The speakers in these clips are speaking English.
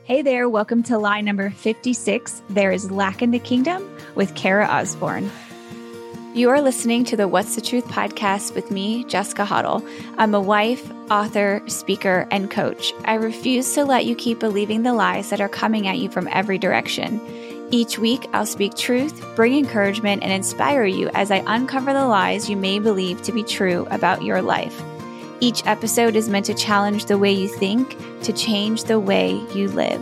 Hey there, welcome to lie number 56. There is lack in the kingdom with Kara Osborne. You are listening to the What's the Truth podcast with me, Jessica Hoddle. I'm a wife, author, speaker, and coach. I refuse to let you keep believing the lies that are coming at you from every direction. Each week, I'll speak truth, bring encouragement, and inspire you as I uncover the lies you may believe to be true about your life. Each episode is meant to challenge the way you think, to change the way you live.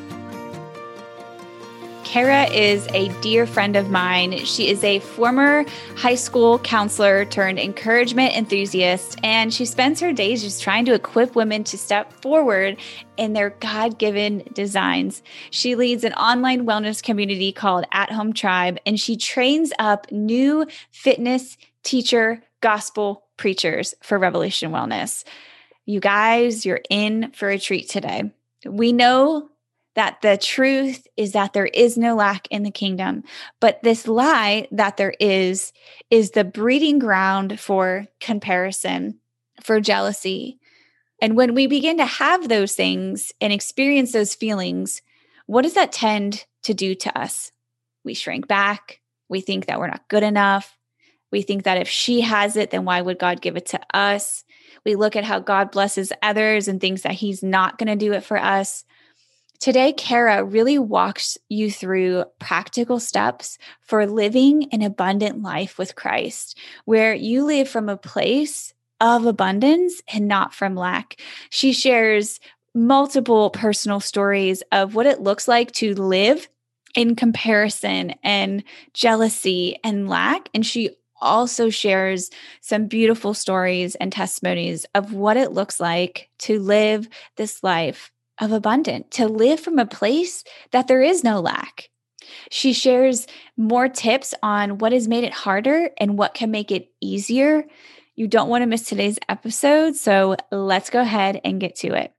Kara is a dear friend of mine. She is a former high school counselor turned encouragement enthusiast, and she spends her days just trying to equip women to step forward in their God-given designs. She leads an online wellness community called At Home Tribe, and she trains up new fitness teacher gospel preachers for Revelation Wellness. You guys, you're in for a treat today. We know that the truth is that there is no lack in the kingdom, but this lie that there is the breeding ground for comparison, for jealousy. And when we begin to have those things and experience those feelings, what does that tend to do to us? We shrink back. We think that we're not good enough. We think that if she has it, then why would God give it to us? We look at how God blesses others and thinks that he's not going to do it for us. Today, Kara really walks you through practical steps for living an abundant life with Christ, where you live from a place of abundance and not from lack. She shares multiple personal stories of what it looks like to live in comparison and jealousy and lack. And she also shares some beautiful stories and testimonies of what it looks like to live this life of abundance, to live from a place that there is no lack. She shares more tips on what has made it harder and what can make it easier. You don't want to miss today's episode, so let's go ahead and get to it.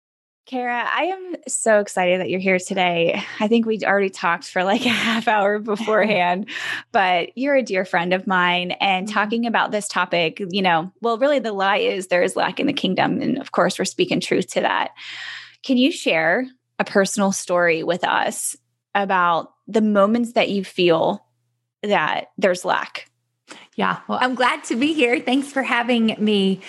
Kara, I am so excited that you're here today. I think we already talked for like a half hour beforehand, but you're a dear friend of mine, and talking about this topic, really the lie is there is lack in the kingdom. And of course, we're speaking truth to that. Can you share a personal story with us about the moments that you feel that there's lack? Yeah, well, I'm glad to be here. Thanks for having me.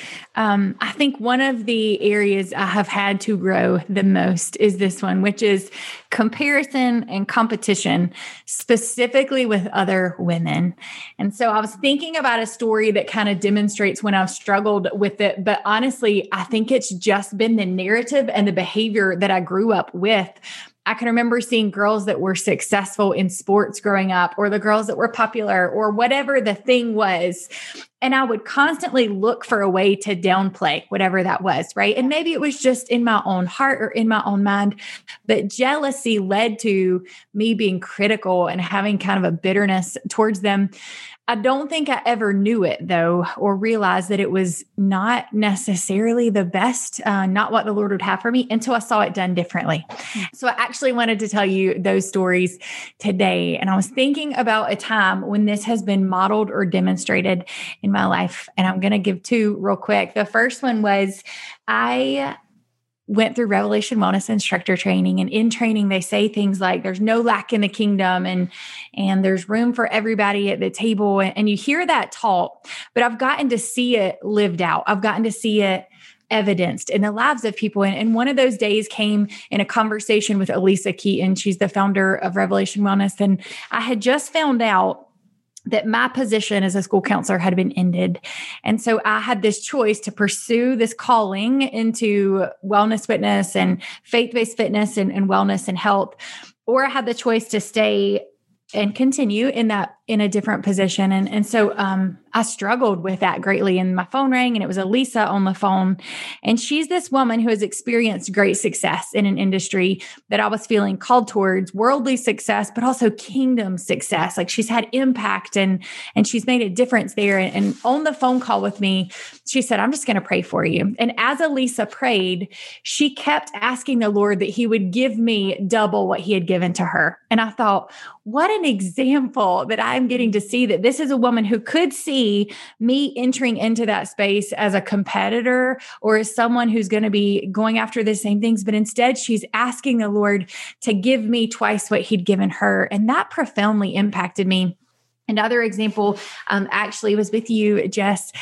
I think one of the areas I have had to grow the most is this one, which is comparison and competition, specifically with other women. And so I was thinking about a story that kind of demonstrates when I've struggled with it. But honestly, I think it's just been the narrative and the behavior that I grew up with. I can remember seeing girls that were successful in sports growing up, or the girls that were popular, or whatever the thing was. And I would constantly look for a way to downplay whatever that was, right? And maybe it was just in my own heart or in my own mind, but jealousy led to me being critical and having kind of a bitterness towards them. I don't think I ever knew it though, or realized that it was not necessarily the best, not what the Lord would have for me, until I saw it done differently. So I actually wanted to tell you those stories today. And I was thinking about a time when this has been modeled or demonstrated in my life. And I'm going to give two real quick. The first one was I went through Revelation Wellness instructor training, and in training, they say things like there's no lack in the kingdom and there's room for everybody at the table. And you hear that taught, but I've gotten to see it lived out. I've gotten to see it evidenced in the lives of people. And one of those days came in a conversation with Elisa Keaton. She's the founder of Revelation Wellness. And I had just found out that my position as a school counselor had been ended. And so I had this choice to pursue this calling into wellness fitness and faith-based fitness and wellness and health, or I had the choice to stay and continue in a different position. And so I struggled with that greatly. And my phone rang, and it was Elisa on the phone. And she's this woman who has experienced great success in an industry that I was feeling called towards, worldly success, but also kingdom success. Like she's had impact and she's made a difference there. And on the phone call with me, she said, I'm just going to pray for you. And as Elisa prayed, she kept asking the Lord that he would give me double what he had given to her. And I thought, what an example that I am getting to see that this is a woman who could see me entering into that space as a competitor or as someone who's going to be going after the same things. But instead, she's asking the Lord to give me twice what he'd given her. And that profoundly impacted me. Another example actually was with you, Jess.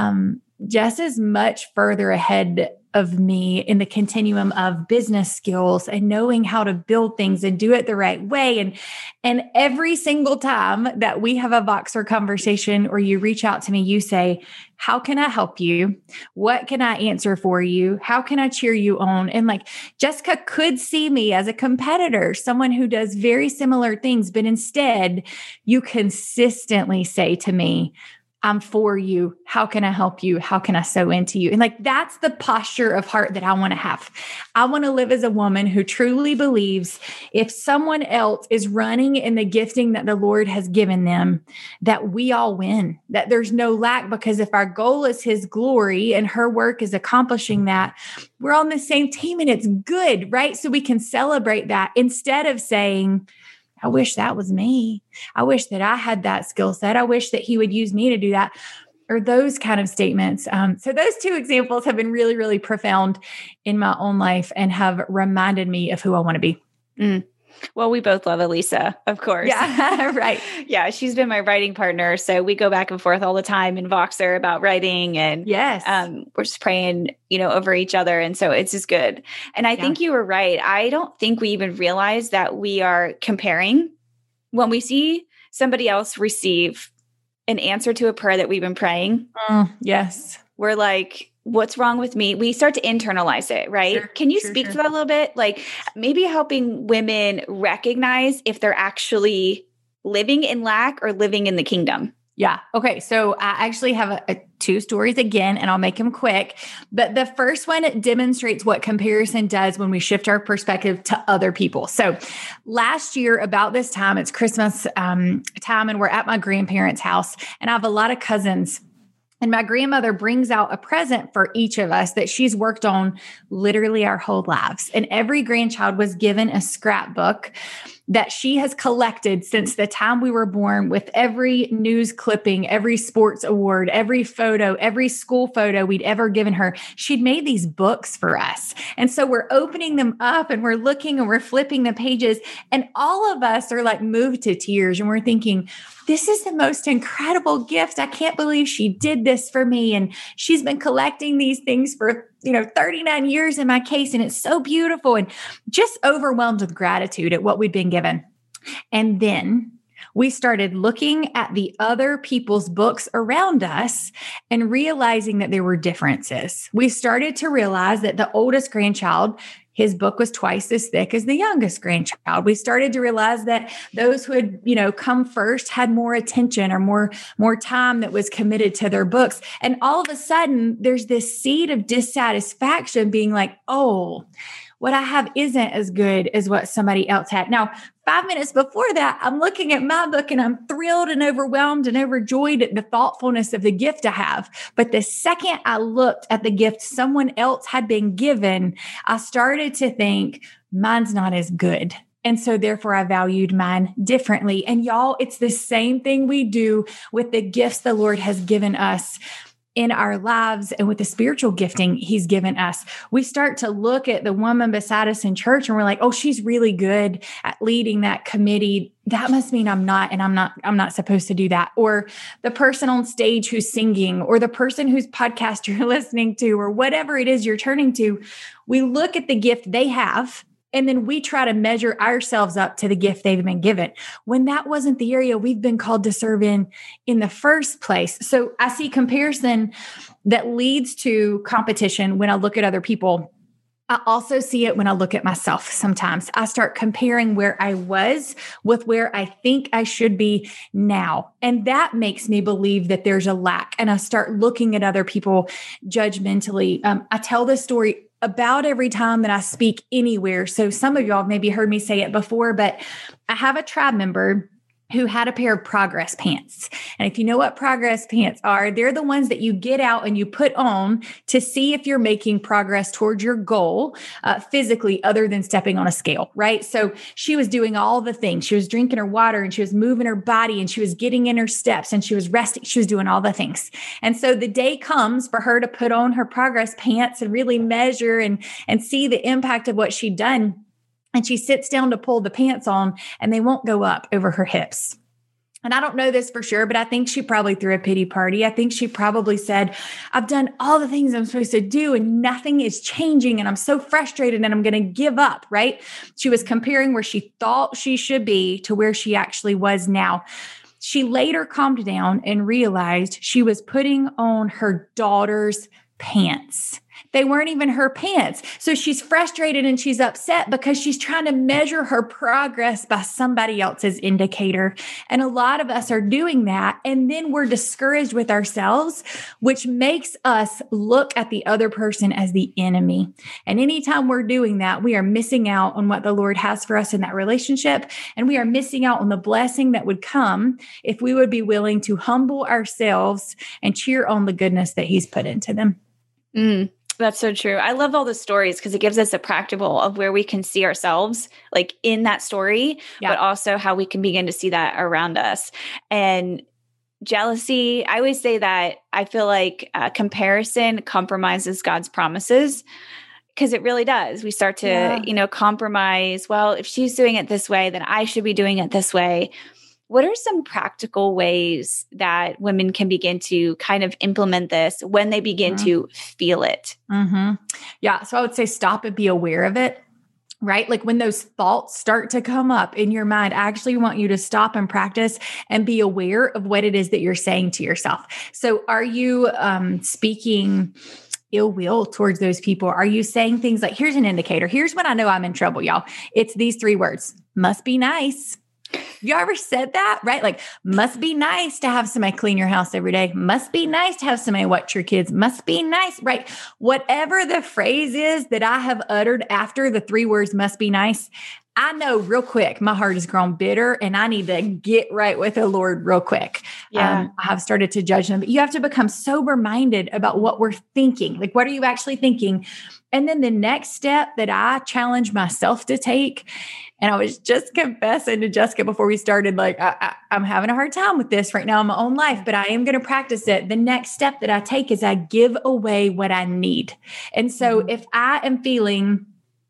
Jess is much further ahead of me in the continuum of business skills and knowing how to build things and do it the right way. And every single time that we have a Voxer conversation or you reach out to me, you say, how can I help you? What can I answer for you? How can I cheer you on? And like Jessica could see me as a competitor, someone who does very similar things, but instead you consistently say to me, I'm for you. How can I help you? How can I sow into you? And like, that's the posture of heart that I want to have. I want to live as a woman who truly believes if someone else is running in the gifting that the Lord has given them, that we all win, that there's no lack, because if our goal is his glory and her work is accomplishing that, we're on the same team and it's good, right? So we can celebrate that instead of saying, I wish that was me. I wish that I had that skill set. I wish that he would use me to do that, or those kind of statements. So those two examples have been really, really profound in my own life and have reminded me of who I want to be. Well, we both love Elisa, of course. Yeah, right. Yeah, she's been my writing partner. So we go back and forth all the time in Voxer about writing, and yes, we're just praying, over each other. And so it's just good. And I think you were right. I don't think we even realize that we are comparing when we see somebody else receive an answer to a prayer that we've been praying. Yes. We're like, what's wrong with me? We start to internalize it, right? Sure, Can you speak to that a little bit? Like maybe helping women recognize if they're actually living in lack or living in the kingdom. Yeah. Okay. So I actually have two stories again, and I'll make them quick. But the first one demonstrates what comparison does when we shift our perspective to other people. So last year, about this time, it's Christmas time, and we're at my grandparents' house, and I have a lot of cousins. And my grandmother brings out a present for each of us that she's worked on literally our whole lives. And every grandchild was given a scrapbook that she has collected since the time we were born, with every news clipping, every sports award, every photo, every school photo we'd ever given her. She'd made these books for us. And so we're opening them up and we're looking and we're flipping the pages, and all of us are like moved to tears, and we're thinking, this is the most incredible gift. I can't believe she did this for me. And she's been collecting these things for 39 years in my case. And it's so beautiful, and just overwhelmed with gratitude at what we'd been given. And then we started looking at the other people's books around us and realizing that there were differences. We started to realize that the oldest grandchild, his book was twice as thick as the youngest grandchild. We started to realize that those who had, come first had more attention or more time that was committed to their books. And all of a sudden, there's this seed of dissatisfaction being like, oh, what I have isn't as good as what somebody else had. Now, 5 minutes before that, I'm looking at my book and I'm thrilled and overwhelmed and overjoyed at the thoughtfulness of the gift I have. But the second I looked at the gift someone else had been given, I started to think, mine's not as good. And so therefore I valued mine differently. And y'all, it's the same thing we do with the gifts the Lord has given us in our lives and with the spiritual gifting he's given us. We start to look at the woman beside us in church and we're like, oh, she's really good at leading that committee. That must mean I'm not, and I'm not supposed to do that. Or the person on stage who's singing, or the person whose podcast you're listening to, or whatever it is you're turning to. We look at the gift they have, and then we try to measure ourselves up to the gift they've been given, when that wasn't the area we've been called to serve in the first place. So I see comparison that leads to competition when I look at other people. I also see it when I look at myself. Sometimes I start comparing where I was with where I think I should be now. And that makes me believe that there's a lack. And I start looking at other people judgmentally. I tell this story about every time that I speak anywhere. So some of y'all have maybe heard me say it before, but I have a tribe member who had a pair of progress pants. And if you know what progress pants are, they're the ones that you get out and you put on to see if you're making progress towards your goal physically, other than stepping on a scale, right? So she was doing all the things. She was drinking her water and she was moving her body and she was getting in her steps and she was resting. She was doing all the things. And so the day comes for her to put on her progress pants and really measure and see the impact of what she'd done. And she sits down to pull the pants on and they won't go up over her hips. And I don't know this for sure, but I think she probably threw a pity party. I think she probably said, I've done all the things I'm supposed to do and nothing is changing. And I'm so frustrated and I'm going to give up, right? She was comparing where she thought she should be to where she actually was now. She later calmed down and realized she was putting on her daughter's pants. They weren't even her pants. So she's frustrated and she's upset because she's trying to measure her progress by somebody else's indicator. And a lot of us are doing that. And then we're discouraged with ourselves, which makes us look at the other person as the enemy. And anytime we're doing that, we are missing out on what the Lord has for us in that relationship. And we are missing out on the blessing that would come if we would be willing to humble ourselves and cheer on the goodness that He's put into them. That's so true. I love all the stories because it gives us a practical of where we can see ourselves like in that story, but also how we can begin to see that around us. And jealousy, I always say that I feel like comparison compromises God's promises because it really does. We start to, compromise. Well, if she's doing it this way, then I should be doing it this way. What are some practical ways that women can begin to kind of implement this when they begin to feel it? Yeah. So I would say stop and be aware of it, right? Like when those thoughts start to come up in your mind, I actually want you to stop and practice and be aware of what it is that you're saying to yourself. So are you speaking ill will towards those people? Are you saying things like, here's an indicator. Here's when I know I'm in trouble, y'all. It's these 3 words: must be nice. You ever said that, right? Like, must be nice to have somebody clean your house every day. Must be nice to have somebody watch your kids. Must be nice, right? Whatever the phrase is that I have uttered after the 3 words must be nice, I know real quick my heart has grown bitter and I need to get right with the Lord real quick. I have started to judge them. But you have to become sober-minded about what we're thinking. Like, what are you actually thinking? And then the next step that I challenge myself to take, and I was just confessing to Jessica before we started, like, I'm having a hard time with this right now in my own life, but I am going to practice it. The next step that I take is I give away what I need. And so if I am feeling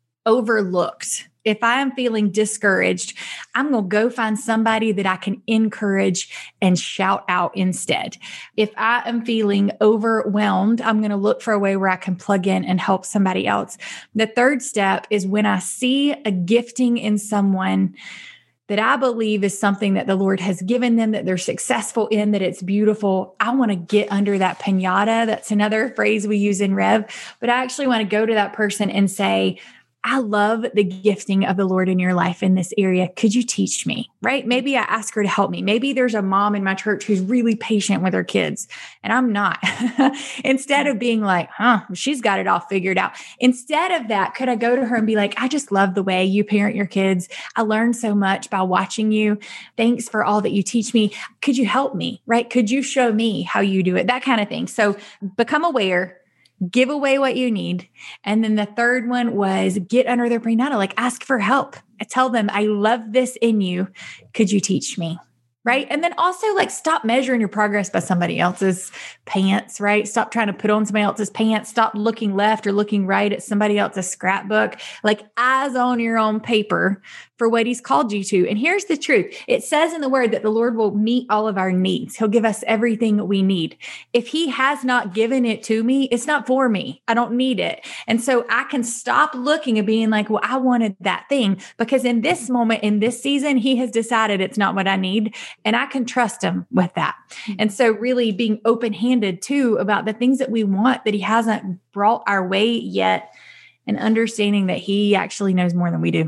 overlooked, if I am feeling discouraged, I'm going to go find somebody that I can encourage and shout out instead. If I am feeling overwhelmed, I'm going to look for a way where I can plug in and help somebody else. The third step is when I see a gifting in someone that I believe is something that the Lord has given them, that they're successful in, that it's beautiful, I want to get under that piñata. That's another phrase we use in Rev. But I actually want to go to that person and say, I love the gifting of the Lord in your life in this area. Could you teach me? Right? Maybe I ask her to help me. Maybe there's a mom in my church who's really patient with her kids and I'm not. Instead of being like, she's got it all figured out. Instead of that, could I go to her and be like, I just love the way you parent your kids. I learned so much by watching you. Thanks for all that you teach me. Could you help me? Right? Could you show me how you do it? That kind of thing. So become aware. Give away what you need. And then the third one was get under their piñata, like ask for help. I tell them, I love this in you. Could you teach me? Right. And then also like stop measuring your progress by somebody else's pants, right? Stop trying to put on somebody else's pants. Stop looking left or looking right at somebody else's scrapbook. Like eyes on your own paper for what He's called you to. And here's the truth. It says in the Word that the Lord will meet all of our needs. He'll give us everything that we need. If He has not given it to me, it's not for me. I don't need it. And so I can stop looking and being like, well, I wanted that thing, because in this moment, in this season, He has decided it's not what I need. And I can trust Him with that. And so really being open-handed too about the things that we want that He hasn't brought our way yet, and understanding that He actually knows more than we do.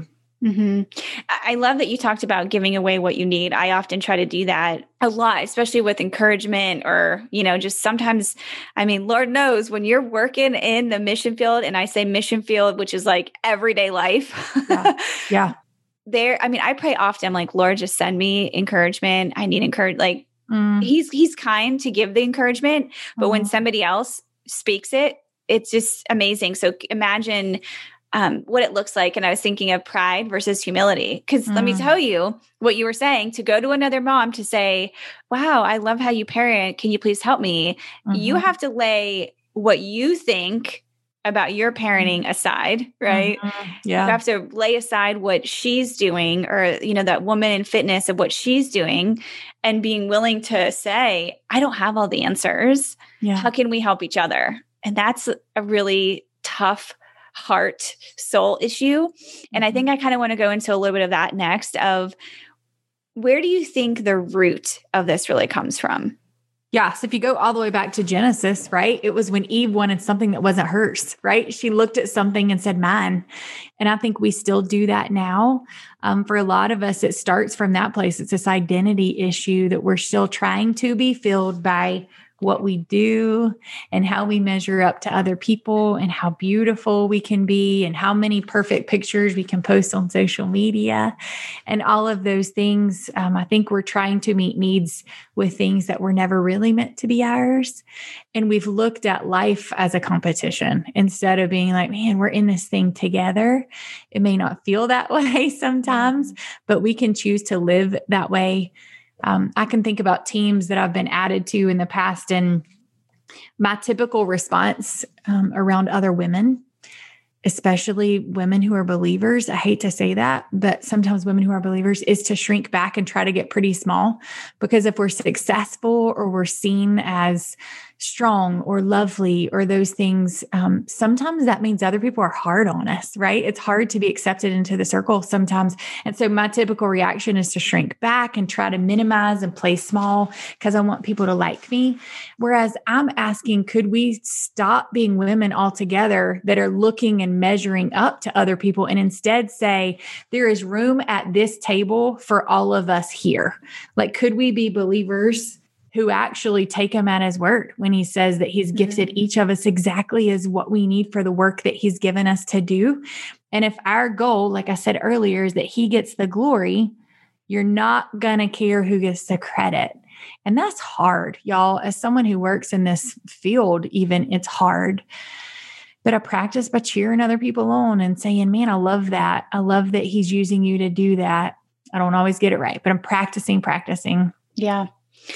I love that you talked about giving away what you need. I often try to do that a lot, especially with encouragement or, just sometimes, Lord knows when you're working in the mission field, and I say mission field, which is like everyday life. Yeah. I pray often, like, Lord, just send me encouragement. I need encouragement. Like, he's kind to give the encouragement, but when somebody else speaks it, it's just amazing. So imagine what it looks like. And I was thinking of pride versus humility. Because let me tell you what you were saying, to go to another mom to say, wow, I love how you parent. Can you please help me? You have to lay what you think about your parenting aside, right? Yeah. You have to lay aside what she's doing, or, that woman in fitness of what she's doing, and being willing to say, I don't have all the answers. Yeah. How can we help each other? And that's a really tough heart soul issue. And I think I kind of want to go into a little bit of that next, of where do you think the root of this really comes from? Yeah. So if you go all the way back to Genesis, right? It was when Eve wanted something that wasn't hers, right? She looked at something and said, mine. And I think we still do that now. For a lot of us, it starts from that place. It's this identity issue that we're still trying to be filled by what we do and how we measure up to other people and how beautiful we can be and how many perfect pictures we can post on social media and all of those things. I think we're trying to meet needs with things that were never really meant to be ours. And we've looked at life as a competition instead of being like, man, we're in this thing together. It may not feel that way sometimes, but we can choose to live that way. I can think about teams that I've been added to in the past, and my typical response around other women, especially women who are believers, I hate to say that, but sometimes women who are believers, is to shrink back and try to get pretty small. Because if we're successful or we're seen as strong or lovely or those things, sometimes that means other people are hard on us, right? It's hard to be accepted into the circle sometimes. And so my typical reaction is to shrink back and try to minimize and play small because I want people to like me. Whereas I'm asking, could we stop being women altogether that are looking and measuring up to other people and instead say, there is room at this table for all of us here? Like, could we be believers who actually take him at his word when he says that he's gifted each of us exactly as what we need for the work that he's given us to do? And if our goal, like I said earlier, is that he gets the glory, you're not going to care who gets the credit. And that's hard, y'all. As someone who works in this field, even, it's hard. But I practice by cheering other people on and saying, man, I love that. I love that he's using you to do that. I don't always get it right, but I'm practicing. Yeah.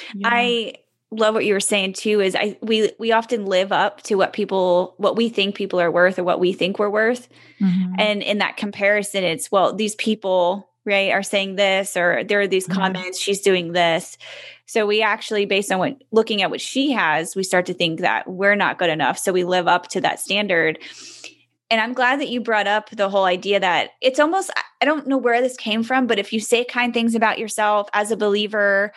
I love what you were saying too, is we often live up to what we think people are worth or what we think we're worth. And in that comparison, it's, well, these people, right, are saying this, or there are these comments, she's doing this. So we actually, based on looking at what she has, we start to think that we're not good enough. So we live up to that standard. And I'm glad that you brought up the whole idea that it's almost, I don't know where this came from, but if you say kind things about yourself as a believer,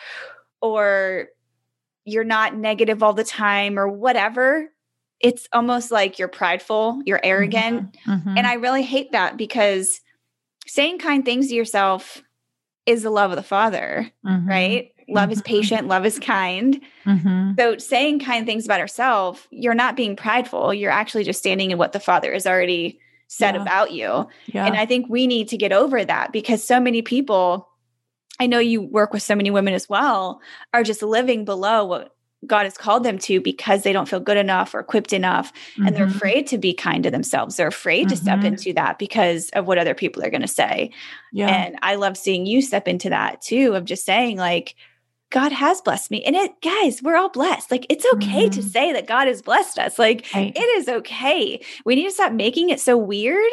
or you're not negative all the time or whatever, it's almost like you're prideful, you're arrogant. And I really hate that, because saying kind things to yourself is the love of the Father, right? Love is patient, love is kind. So saying kind things about ourselves, you're not being prideful. You're actually just standing in what the Father has already said about you. And I think we need to get over that, because so many people, I know you work with so many women as well, are just living below what God has called them to because they don't feel good enough or equipped enough. And they're afraid to be kind to themselves. They're afraid to step into that because of what other people are going to say. And I love seeing you step into that too, of just saying, like, God has blessed me. And guys, we're all blessed. Like, it's okay to say that God has blessed us. Like, it is okay. We need to stop making it so weird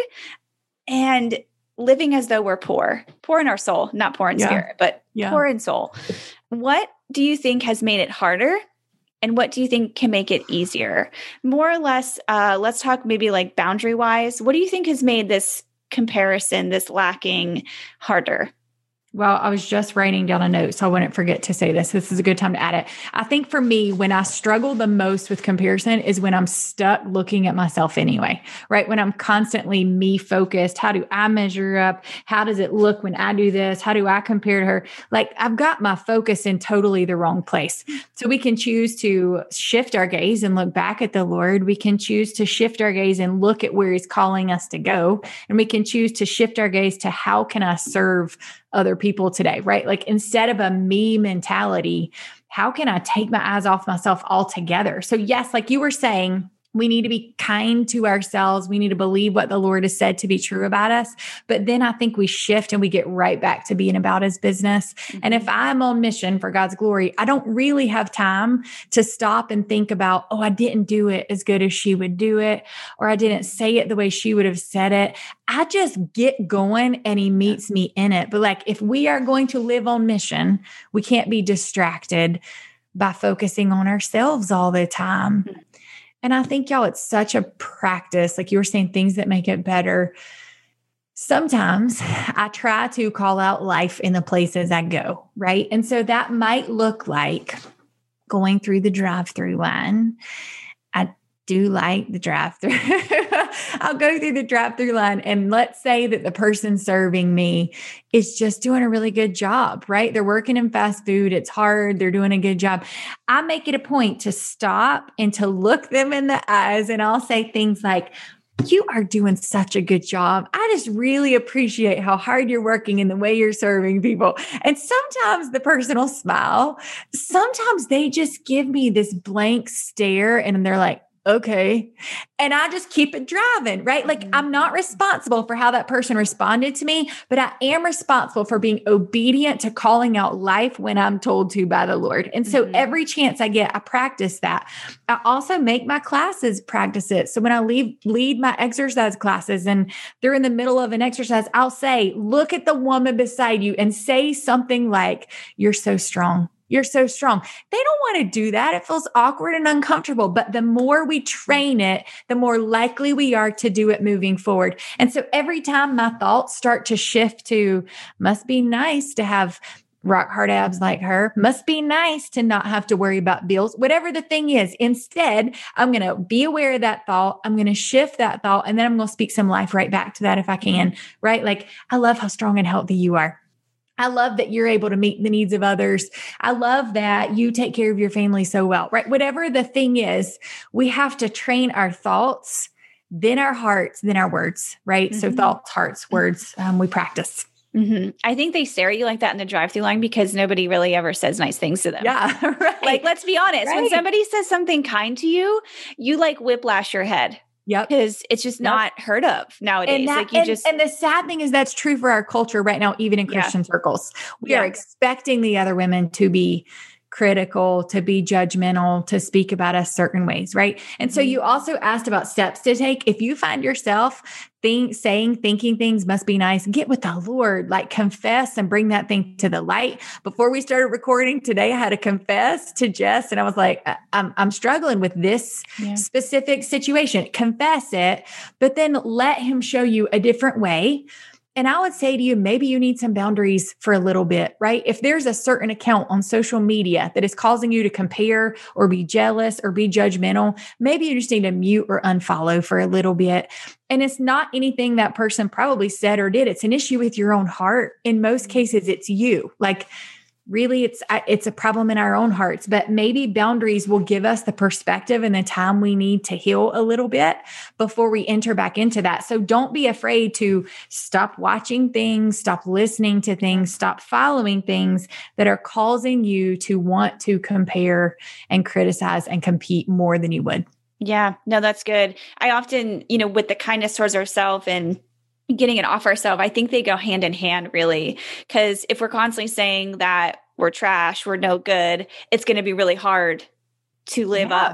and living as though we're poor in our soul, not poor in spirit, but poor in soul. What do you think has made it harder? And what do you think can make it easier? More or less, let's talk maybe like boundary wise. What do you think has made this comparison, this lacking, harder? Well, I was just writing down a note so I wouldn't forget to say this. This is a good time to add it. I think for me, when I struggle the most with comparison is when I'm stuck looking at myself anyway, right? When I'm constantly me focused. How do I measure up? How does it look when I do this? How do I compare to her? Like I've got my focus in totally the wrong place. So we can choose to shift our gaze and look back at the Lord. We can choose to shift our gaze and look at where he's calling us to go. And we can choose to shift our gaze to how can I serve other people today, right? Like instead of a me mentality, how can I take my eyes off myself altogether? So yes, like you were saying, we need to be kind to ourselves. We need to believe what the Lord has said to be true about us. But then I think we shift and we get right back to being about his business. Mm-hmm. And if I'm on mission for God's glory, I don't really have time to stop and think about, oh, I didn't do it as good as she would do it, or I didn't say it the way she would have said it. I just get going and he meets me in it. But like, if we are going to live on mission, we can't be distracted by focusing on ourselves all the time. Mm-hmm. And I think, y'all, it's such a practice. Like you were saying, things that make it better. Sometimes I try to call out life in the places I go, right? And so that might look like going through the drive-through line. I do like the drive-through. I'll go through the drive-through line and let's say that the person serving me is just doing a really good job, right? They're working in fast food. It's hard. They're doing a good job. I make it a point to stop and to look them in the eyes. And I'll say things like, you are doing such a good job. I just really appreciate how hard you're working and the way you're serving people. And sometimes the person will smile. Sometimes they just give me this blank stare and they're like, okay. And I just keep it driving, right? Like I'm not responsible for how that person responded to me, but I am responsible for being obedient to calling out life when I'm told to by the Lord. And so every chance I get, I practice that. I also make my classes practice it. So when I lead my exercise classes and they're in the middle of an exercise, I'll say, look at the woman beside you and say something like, you're so strong. You're so strong. They don't want to do that. It feels awkward and uncomfortable. But the more we train it, the more likely we are to do it moving forward. And so every time my thoughts start to shift to, must be nice to have rock hard abs like her, must be nice to not have to worry about bills, whatever the thing is. Instead, I'm going to be aware of that thought. I'm going to shift that thought. And then I'm going to speak some life right back to that if I can, right? Like, I love how strong and healthy you are. I love that you're able to meet the needs of others. I love that you take care of your family so well, right? Whatever the thing is, we have to train our thoughts, then our hearts, then our words, right? Mm-hmm. So thoughts, hearts, words, we practice. Mm-hmm. I think they stare at you like that in the drive-through line because nobody really ever says nice things to them. Yeah, right. Like, let's be honest. Right. When somebody says something kind to you, you like whiplash your head. Yep. Because it's just not heard of nowadays. And the sad thing is that's true for our culture right now, even in Christian circles. We are expecting the other women to be critical, to be judgmental, to speak about us certain ways, right? And so you also asked about steps to take. If you find yourself thinking things must be nice, get with the Lord, like confess and bring that thing to the light. Before we started recording today, I had to confess to Jess and I was like, I'm struggling with this specific situation. Confess it, but then let him show you a different way. And I would say to you, maybe you need some boundaries for a little bit, right? If there's a certain account on social media that is causing you to compare or be jealous or be judgmental, maybe you just need to mute or unfollow for a little bit. And it's not anything that person probably said or did. It's an issue with your own heart. In most cases, it's you. Like, really, it's a problem in our own hearts, but maybe boundaries will give us the perspective and the time we need to heal a little bit before we enter back into that. So don't be afraid to stop watching things, stop listening to things, stop following things that are causing you to want to compare and criticize and compete more than you would. Yeah, no, that's good. I often, with the kindness towards ourselves and getting it off ourselves, I think they go hand in hand, really. Because if we're constantly saying that we're trash, we're no good, it's going to be really hard to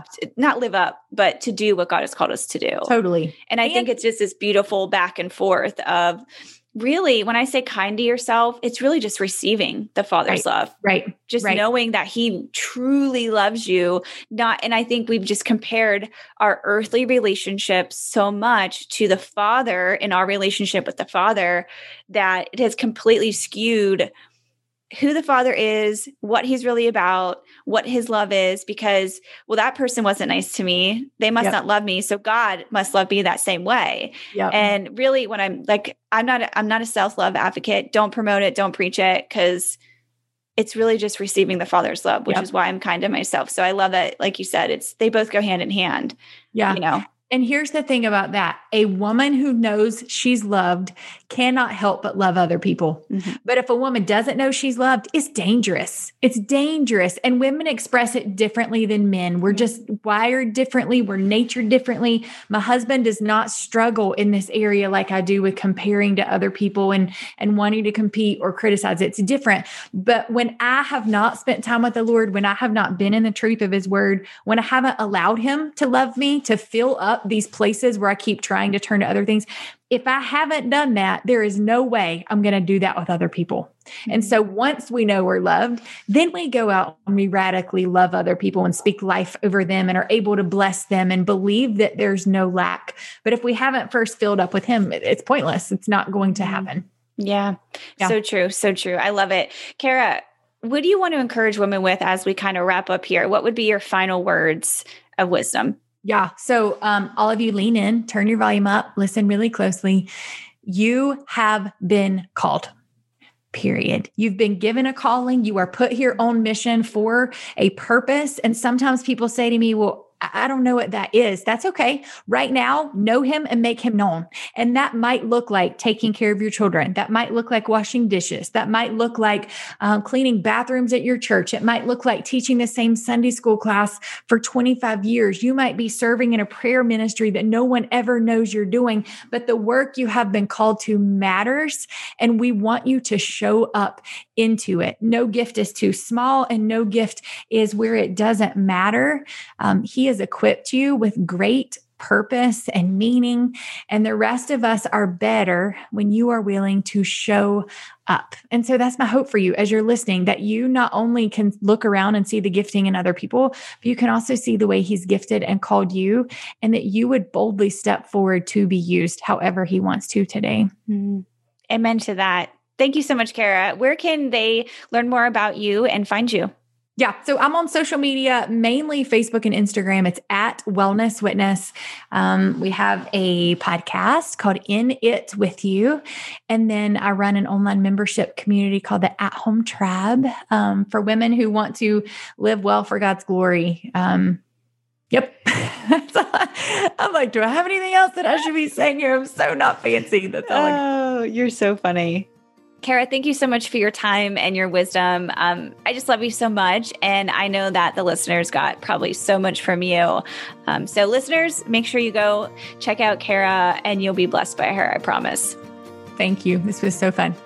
not live up, but to do what God has called us to do. Totally. And I think it's just this beautiful back and forth of really, when I say kind to yourself, it's really just receiving the Father's love. Right. Just knowing that he truly loves you. And I think we've just compared our earthly relationship so much to the Father in our relationship with the Father that it has completely skewed who the Father is, what he's really about, what his love is, because, well, that person wasn't nice to me. They must not love me. So God must love me that same way. And really when I'm like, I'm not a self-love advocate. Don't promote it. Don't preach it. Cause it's really just receiving the Father's love, which is why I'm kind to myself. So I love that. Like you said, they both go hand in hand. Yeah. You know? And here's the thing about that. A woman who knows she's loved cannot help but love other people. Mm-hmm. But if a woman doesn't know she's loved, it's dangerous. It's dangerous. And women express it differently than men. We're just wired differently. We're natured differently. My husband does not struggle in this area like I do with comparing to other people and wanting to compete or criticize. It's different. But when I have not spent time with the Lord, when I have not been in the truth of his word, when I haven't allowed him to love me, to fill up these places where I keep trying to turn to other things, if I haven't done that, there is no way I'm going to do that with other people. Mm-hmm. And so once we know we're loved, then we go out and we radically love other people and speak life over them and are able to bless them and believe that there's no lack. But if we haven't first filled up with him, it's pointless. It's not going to happen. Yeah. So true. So true. I love it. Kara, what do you want to encourage women with as we kind of wrap up here? What would be your final words of wisdom? Yeah. So all of you lean in, turn your volume up, listen really closely. You have been called, period. You've been given a calling. You are put here on mission for a purpose. And sometimes people say to me, well, I don't know what that is. That's okay. Right now, know him and make him known. And that might look like taking care of your children. That might look like washing dishes. That might look like cleaning bathrooms at your church. It might look like teaching the same Sunday school class for 25 years. You might be serving in a prayer ministry that no one ever knows you're doing, but the work you have been called to matters. And we want you to show up into it. No gift is too small and no gift is where it doesn't matter. He has equipped you with great purpose and meaning, and the rest of us are better when you are willing to show up. And so that's my hope for you as you're listening, that you not only can look around and see the gifting in other people, but you can also see the way he's gifted and called you, and that you would boldly step forward to be used however he wants to today. Mm-hmm. Amen to that. Thank you so much, Kara. Where can they learn more about you and find you? Yeah. So I'm on social media, mainly Facebook and Instagram. It's at Wellness Witness. We have a podcast called In It With You. And then I run an online membership community called the At Home Tribe for women who want to live well for God's glory. Yep. I'm like, do I have anything else that I should be saying here? I'm so not fancy. That's all. Oh, you're so funny. Kara, thank you so much for your time and your wisdom. I just love you so much. And I know that the listeners got probably so much from you. So listeners, make sure you go check out Kara and you'll be blessed by her, I promise. Thank you. This was so fun.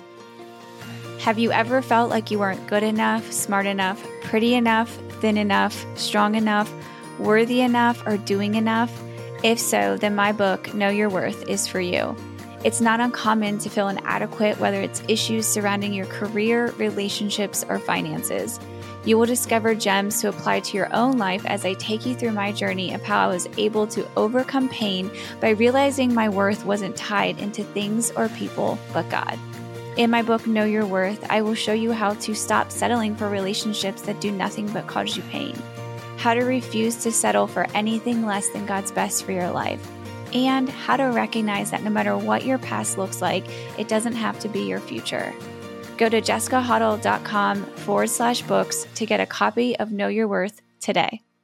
Have you ever felt like you weren't good enough, smart enough, pretty enough, thin enough, strong enough, worthy enough, or doing enough? If so, then my book, Know Your Worth, is for you. It's not uncommon to feel inadequate, whether it's issues surrounding your career, relationships, or finances. You will discover gems to apply to your own life as I take you through my journey of how I was able to overcome pain by realizing my worth wasn't tied into things or people, but God. In my book, Know Your Worth, I will show you how to stop settling for relationships that do nothing but cause you pain, how to refuse to settle for anything less than God's best for your life, and how to recognize that no matter what your past looks like, it doesn't have to be your future. Go to jessicahuddle.com/books to get a copy of Know Your Worth today.